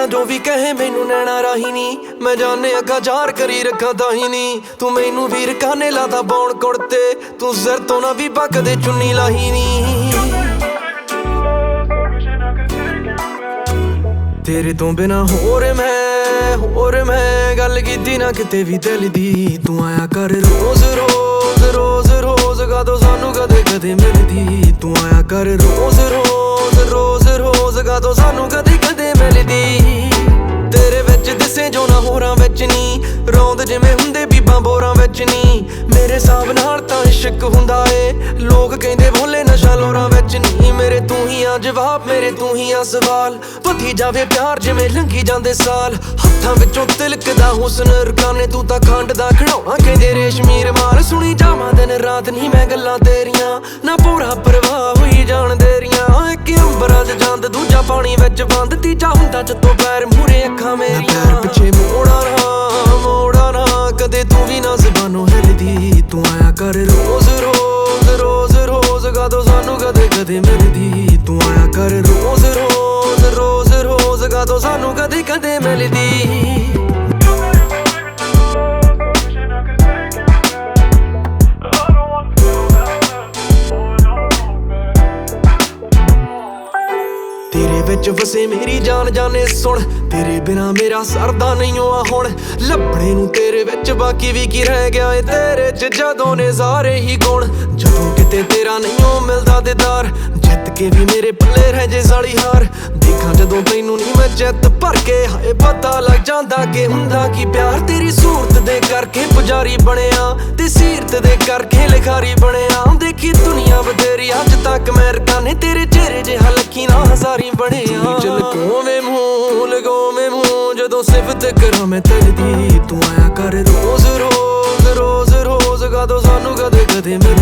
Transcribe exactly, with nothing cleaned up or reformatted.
जो भी कहे मैनू नैना राही नी मैं जाने अगा जार करी रखा ताही नी तू मैनू वीर काने लादा बौन कुड़ते तू सिर तो ना भी पकदे चुन्नी लाही नी तेरे तो बिना होर मैं होर मैं गल कीती ना किते भी दिल दी तू आया कर रोज रोज रोज रोज कदों सानू कदे कदे मिलदी तू आया कर रोज रोज रोज रोज कदों सानू कदे कदे मिलदी तेरे विच दिसे जो ना होरां विच नी रौंद जिवें हुंदे बीबां बोरां विच नी मेरे हिसाब नाल तां इश्क हुंदा ए लोग कहंदे भोले नशा लोरां विच नी मेरे तू ही आ जवाब मेरे तू ही आ सवाल वधी जावे प्यार जिवें लंघी जांदे साल हत्थां विचों तिलकदा हुस्न रकाने तू तां खंड दा खड़ौणा कहंदे रेशमी रुमाल सुणी जावां दिन रात नहीं मैं गल्लां तेरियां ना पूरा परवाह होई जाण देरियां इक अंबरां च चंद दूजा पानी विच बंद तीजा हुंदा जतों पैर मूहरे अखां मेरियां पैर पिछे मोड़ा ना मोड़ा ना कदे तू भी ना ज़बानों हिलदी तू आया कर रोज रोज रोज रोज कदों सानू कदे कदे मिलदी तू आया कर रोज रोज रोज रोज कदों सानू कदे कदे मिलदी तेरे विच वसे मेरी जान जाने सुन तेरे बिना मेरा सरदा नहीं आ हुण लभणे नूं तेरे विच बाकी भी की रह गया है तेरे च जदों ने सारे ही गुण जदों किते तेरा नहीं मिलदा दीदार जित के भी मेरे पल्ले रह जे साली हार देखा जदों तैनू नहीं मैं चित भर के हाए पता लग जांदा कि हुंदा की प्यार तेरी सूरत दे करके पुजारी बणिया ते सीरत दे करके लिखारी बणिया देखी दुनिया बथेरी अज तक मैं रकाने तेरे चेहरे जिहा लखी ना हजारी बणिया लगो में मुंह लगो में मुंह जदों सिफत करा मैं तेरी तू आया कर रोज रोज रोज रोज कदों सानू कदे कदे